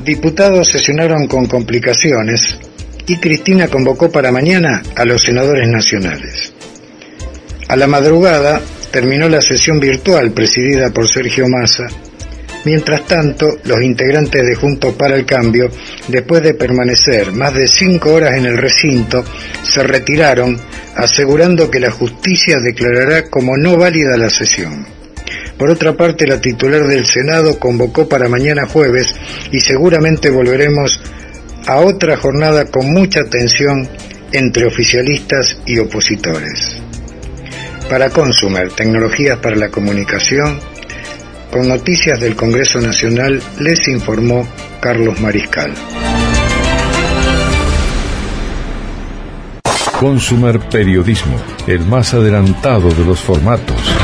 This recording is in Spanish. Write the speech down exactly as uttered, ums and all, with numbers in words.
diputados sesionaron con complicaciones y Cristina convocó para mañana a los senadores nacionales. A la madrugada terminó la sesión virtual presidida por Sergio Massa. Mientras tanto, los integrantes de Juntos para el Cambio, después de permanecer más de cinco horas en el recinto, se retiraron, asegurando que la justicia declarará como no válida la sesión. Por otra parte, la titular del Senado convocó para mañana jueves y seguramente volveremos a otra jornada con mucha tensión entre oficialistas y opositores. Para Consumer, Tecnologías para la Comunicación, con noticias del Congreso Nacional, les informó Carlos Mariscal. Consumer Periodismo, el más adelantado de los formatos.